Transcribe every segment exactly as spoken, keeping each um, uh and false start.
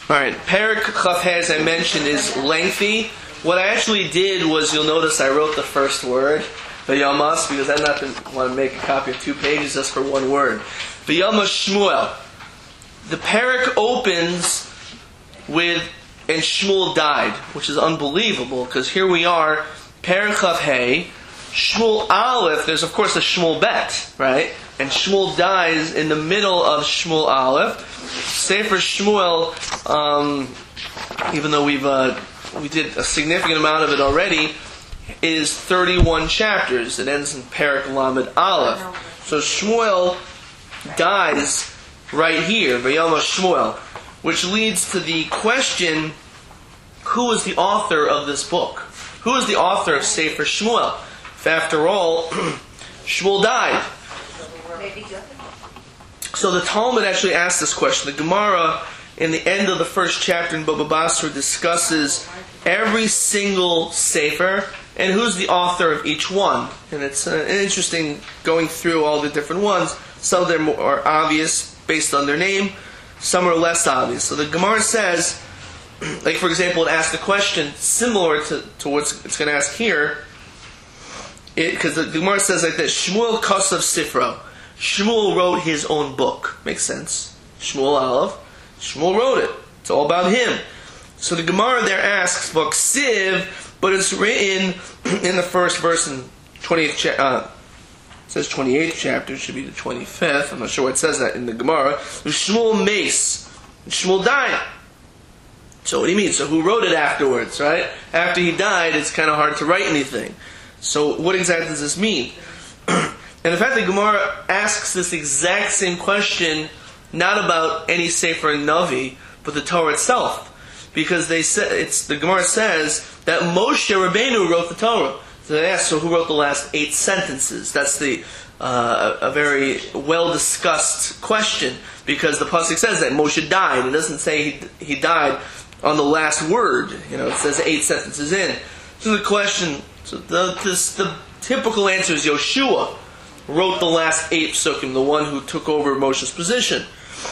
Alright, Perek Chaf Hei, as I mentioned, is lengthy. What I actually did was, you'll notice I wrote the first word, Vayamas, because I'm not going to want to make a copy of two pages just for one word. Vayamas Shmuel. The Perek opens with, and Shmuel died, which is unbelievable, because here we are, Perek Chaf Hei, Shmuel Aleph, there's of course a Shmuel Bet, right? And Shmuel dies in the middle of Shmuel Aleph. Sefer Shmuel, um, even though we've uh, we did a significant amount of it already, is thirty-one chapters. It ends in Perek Lamed Aleph. So Shmuel dies right here, Vayama Shmuel, which leads to the question: who is the author of this book? Who is the author of Sefer Shmuel? If after all, Shmuel died. So the Talmud actually asked this question. The Gemara, in the end of the first chapter in Baba Basra, discusses every single Sefer and who's the author of each one. And it's uh, interesting going through all the different ones. Some of them are obvious based on their name. Some are less obvious. So the Gemara says, like for example, it asks the question similar to, to what it's going to ask here. Because the Gemara says like this: Shmuel Kosav Sifro. Shmuel wrote his own book. Makes sense. Shmuel Aleph. Shmuel wrote it. It's all about him. So the Gemara there asks, Vaksiv, but it's written in the first verse in twentieth chapter. Uh, it says twenty-eighth chapter. It should be the twenty-fifth. I'm not sure what it says that in the Gemara. Shmuel Mace. Shmuel died. So what do you mean? So who wrote it afterwards, right? After he died, it's kind of hard to write anything. So what exactly does this mean? And in fact, the Gemara asks this exact same question, not about any Sefer Navi, but the Torah itself, because they say it's the Gemara says that Moshe Rabbeinu wrote the Torah. So they ask, so who wrote the last eight sentences? That's the uh, a very well discussed question, because the pasuk says that Moshe died. It doesn't say he he died on the last word. You know, it says eight sentences in. So the question, so the this, the typical answer is Yoshua wrote the last eight psukim, the one who took over Moshe's position.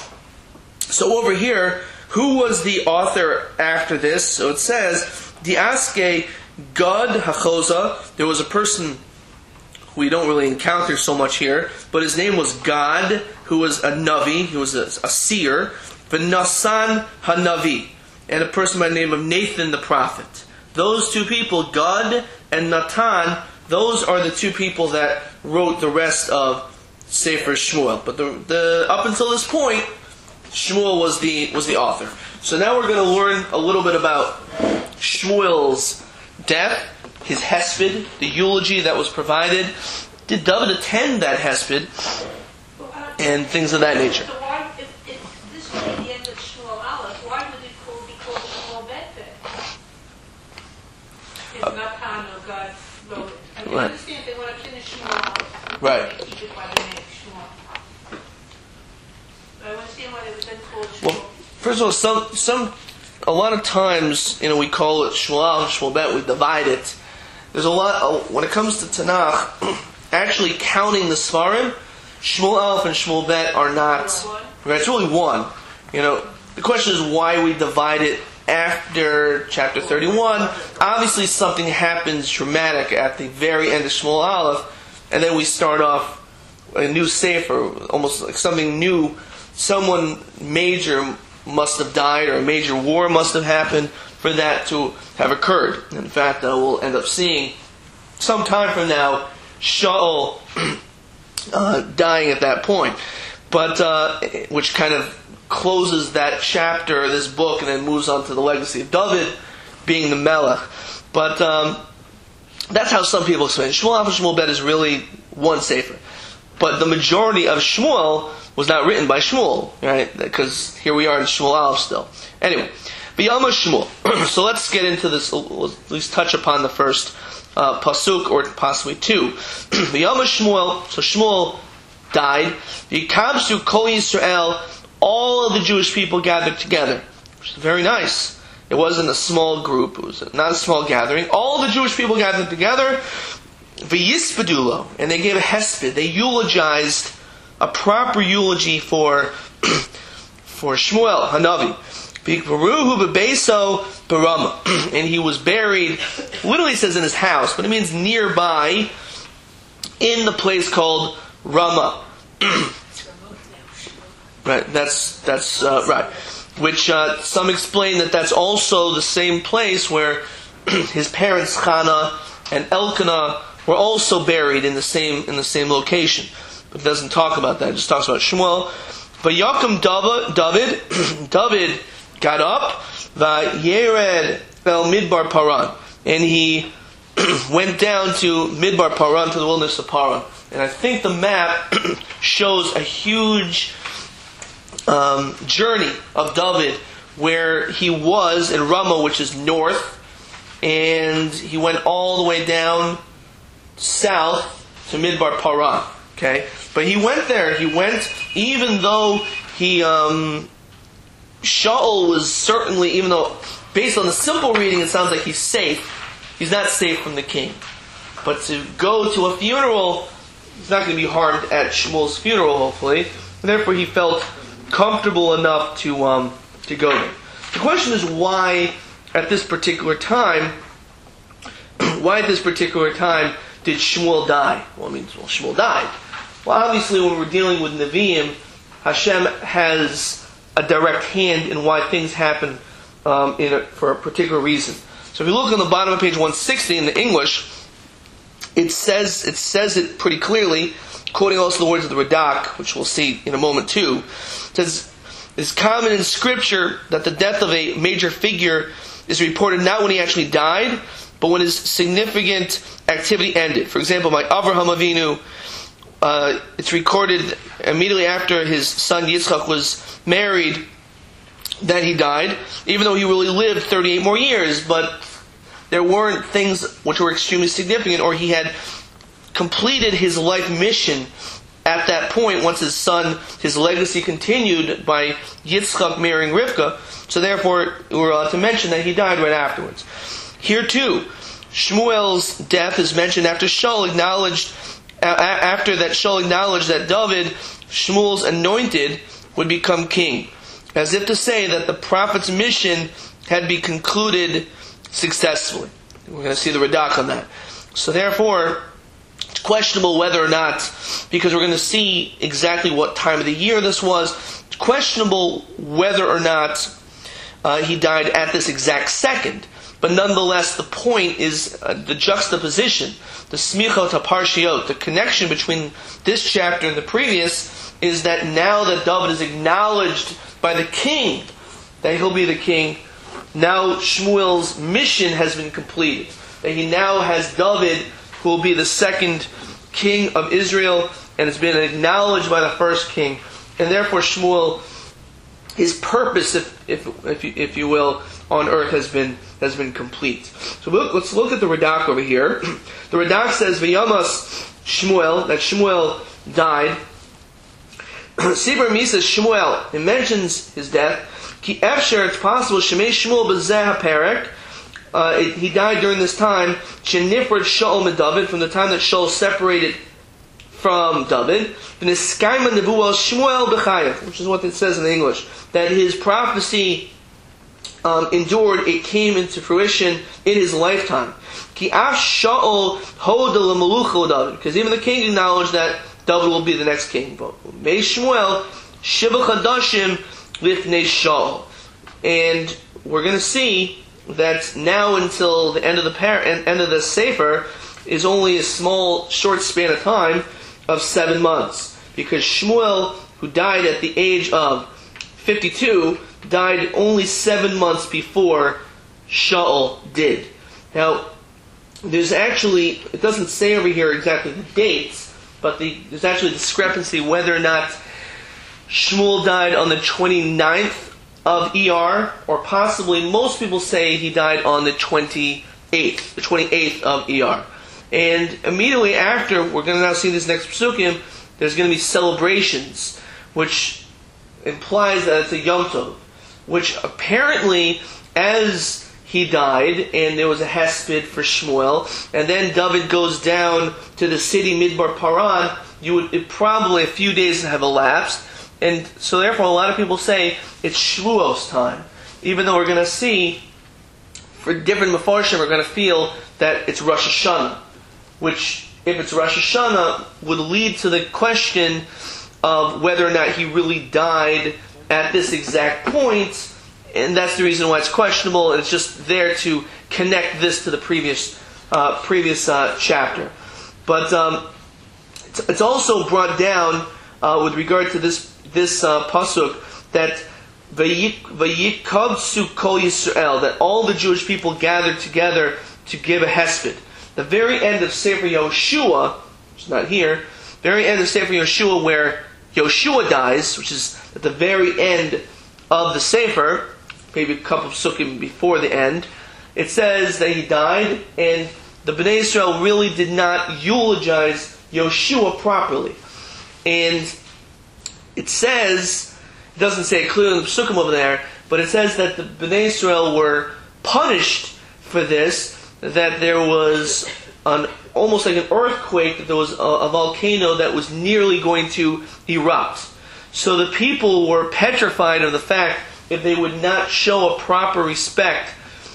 So over here, who was the author after this? So it says, Diaske Gad Hachoza. There was a person who we don't really encounter so much here, but his name was Gad, who was a Navi, he was a, a seer, V'Nasan HaNavi, and a person by the name of Nathan the prophet. Those two people, Gad and Natan, those are the two people that wrote the rest of Sefer Shmuel. But the, the up until this point, Shmuel was the was the author. So now we're going to learn a little bit about Shmuel's death, his hesped, the eulogy that was provided. Did David attend that hesped, and things of that nature? So why, if, if this was the end of Shmuel Aleph, why would it call, be called Shmuel Bet then? If Uh, Natan or God wrote it. I mean, Right. I understand they want to finish Shmuel Aleph. Right. They keep it by the name Shmuel. But I understand why they would then call it Shmuel. Well, first of all, some some a lot of times, you know, we call it Shmuel Aleph, Shmuel Bet. We divide it. There's a lot uh, when it comes to Tanakh. Actually, counting the Sfarim, Shmuel Aleph and Shmuel Bet are not. Right, it's really one. You know, the question is why we divide it after chapter thirty-one. Obviously, something happens dramatic at the very end of Shmuel Aleph, and then we start off a new sefer, almost like something new. Someone major must have died, or a major war must have happened for that to have occurred. In fact, uh, we'll end up seeing some time from now Shaul uh, dying at that point, but uh, which kind of closes that chapter, this book, and then moves on to the legacy of David being the Melech. But um, that's how some people explain it. Shmuel Aleph and Shmuel Bet is really one sefer. But the majority of Shmuel was not written by Shmuel, right? Because here we are in Shmuel Aleph still. Anyway, B'yama Shmuel. So let's get into this, we'll at least touch upon the first uh, pasuk, or possibly two. B'yama Shmuel, so Shmuel died. Yikabsu Kol Yisrael, all of the Jewish people gathered together, which is very nice. It wasn't a small group, it was not a small gathering. All the Jewish people gathered together, V'yispedulo, and they gave a hesped. They eulogized a proper eulogy for for Shmuel Hanavi. Baruhu bebeso barama, and he was buried. Literally says in his house, but it means nearby, in the place called Ramah. Right. That's that's uh, right. Which uh, some explain that that's also the same place where his parents Chana and Elkanah were also buried in the same in the same location. But it doesn't talk about that. It just talks about Shmuel. But Yaakam David, David got up, Vayered el Midbar Paran, and he went down to Midbar Paran, to the wilderness of Paran. And I think the map shows a huge um, journey of David where he was in Ramah, which is north, and he went all the way down south to Midbar Paran. Okay, but he went there. He went, even though he um, Shaul was certainly, even though based on the simple reading, it sounds like he's safe. He's not safe from the king. But to go to a funeral, he's not going to be harmed at Shmuel's funeral, hopefully. And therefore, he felt comfortable enough to um, to go there. The question is why, at this particular time, why at this particular time did Shmuel die? Well, it means well, Shmuel died. Well, obviously, when we're dealing with Nevi'im, Hashem has a direct hand in why things happen um, in a, for a particular reason. So if you look on the bottom of page one sixty in the English, it says it says it pretty clearly, quoting also the words of the Radak, which we'll see in a moment too. It says, it's common in Scripture that the death of a major figure is reported not when he actually died, but when his significant activity ended. For example, by Avraham Avinu, uh, it's recorded immediately after his son Yitzchak was married that he died, even though he really lived thirty-eight more years, but there weren't things which were extremely significant, or he had completed his life mission at that point once his son, his legacy continued by Yitzchak marrying Rivka, so therefore we're allowed to mention that he died right afterwards. Here too, Shmuel's death is mentioned after Shaul acknowledged, after that Shaul acknowledged that David, Shmuel's anointed, would become king, as if to say that the prophet's mission had been concluded successfully. We're going to see the Radak on that. So therefore, it's questionable whether or not, because we're going to see exactly what time of the year this was, it's questionable whether or not uh, he died at this exact second. But nonetheless, the point is uh, the juxtaposition, the smichot haparshiot, the connection between this chapter and the previous, is that now that David is acknowledged by the king that he'll be the king, now Shmuel's mission has been completed. That he now has David, who will be the second king of Israel, and has been acknowledged by the first king. And therefore Shmuel, his purpose, if if if you, if you will, on earth has been has been complete. So look, let's look at the Radak over here. The Radak says, "V'yamas Shmuel," that Shmuel died. Sibur Misa Shmuel, it mentions his death. Ki efsher, it's possible, Shemei Shmuel b'zeh haperek. Uh, it, he died during this time. Shenifred Shaul med David, from the time that Shaul separated from David. V'niskayma nevuah Shmuel b'chayev, which is what it says in English, that his prophecy um, endured. It came into fruition in his lifetime. Ki af Shaul hoda l'melucha David, because even the king acknowledged that David will be the next king. But Mei Shmuel shiva chadashim lifnei Shaul, and we're going to see that now until the end of the par- end of the Sefer is only a small, short span of time of seven months, because Shmuel, who died at the age of fifty-two, died only seven months before Shaul did. Now, there's actually, it doesn't say over here exactly the dates, but the, there's actually a discrepancy whether or not Shmuel died on the twenty-ninth of E R, or possibly most people say he died on the twenty-eighth, the twenty-eighth of E R. And immediately after, we're going to now see this next psukim, there's going to be celebrations, which implies that it's a Yom Tov, which apparently, as he died, and there was a hesped for Shmuel, and then David goes down to the city Midbar Paran, you would it probably a few days have elapsed, and so therefore a lot of people say it's Shavuos time. even though we're going to see, for different Mefarshim, we're going to feel that it's Rosh Hashanah, which, if it's Rosh Hashanah, would lead to the question of whether or not he really died at this exact point, and that's the reason why it's questionable, and it's just there to connect this to the previous uh, previous uh, chapter. But um, it's, it's also brought down uh, with regard to this this uh, pasuk that Vayikavtzu Kol Yisrael, that all the Jewish people gathered together to give a hesped. The very end of Sefer Yoshua, which is not here, very end of Sefer Yoshua, where Yoshua dies, which is at the very end of the Sefer, maybe a couple of sukkim before the end, it says that he died, and the Bnei Israel really did not eulogize Yoshua properly. And it says, it doesn't say it clearly in the sukkim over there, but it says that the Bnei Israel were punished for this, that there was an almost like an earthquake, that there was a, a volcano that was nearly going to erupt. So the people were petrified of the fact if they would not show a proper respect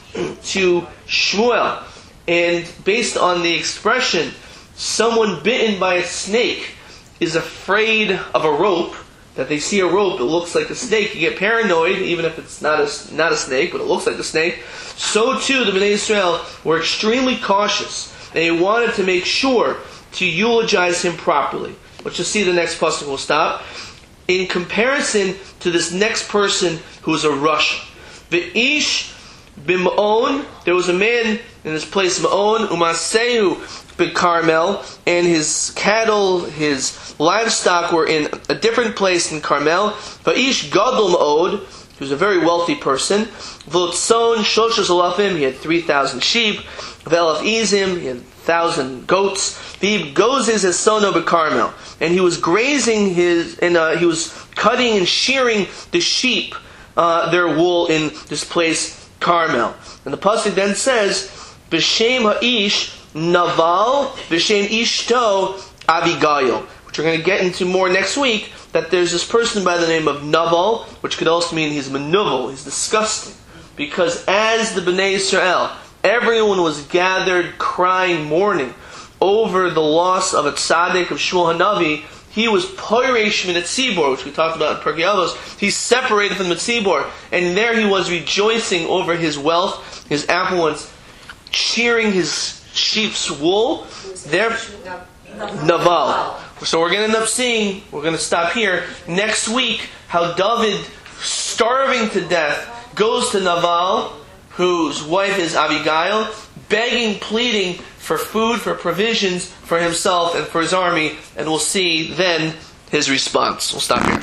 to Shmuel. And based on the expression, someone bitten by a snake is afraid of a rope, that they see a rope, it looks like a snake, you get paranoid, even if it's not a, not a snake, but it looks like a snake. So too, the Bnei Israel were extremely cautious. They wanted to make sure to eulogize him properly. Let's just see the next pasuk, we'll stop. In comparison to this next person who is a Russian. The Ish b'Ma'on, there was a man in this place, Ma'on, Umasehu b'Carmel, and his cattle, his livestock were in a different place in Carmel. Va'ish Gadol Ma'od, he was a very wealthy person. V'Lotzon Shoshos Alafim, he had three thousand sheep. V'Elaf Izim, he had one thousand goats. V'Ib Gozes his sono b'Carmel, and he was grazing his, and uh, he was cutting and shearing the sheep, uh, their wool in this place, Carmel. And the pasuk then says, B'Shem Ha'ish Naval, B'Shem Ishto Abigail, which we're going to get into more next week, that there's this person by the name of Naval, which could also mean he's menuvel, he's disgusting. Because as the Bnei Israel, everyone was gathered crying, mourning over the loss of a tzaddik, of Shmuel Hanavi. He was poiresh min Tzibor, which we talked about in Pirkei Avos. He's separated from the Tzibor, and there he was rejoicing over his wealth, his affluence, shearing his sheep's wool. There, Naval. So we're going to end up seeing, we're going to stop here next week, how David, starving to death, goes to Naval, whose wife is Abigail, begging, pleading for food, for provisions for himself and for his army, and we'll see then his response. We'll stop here.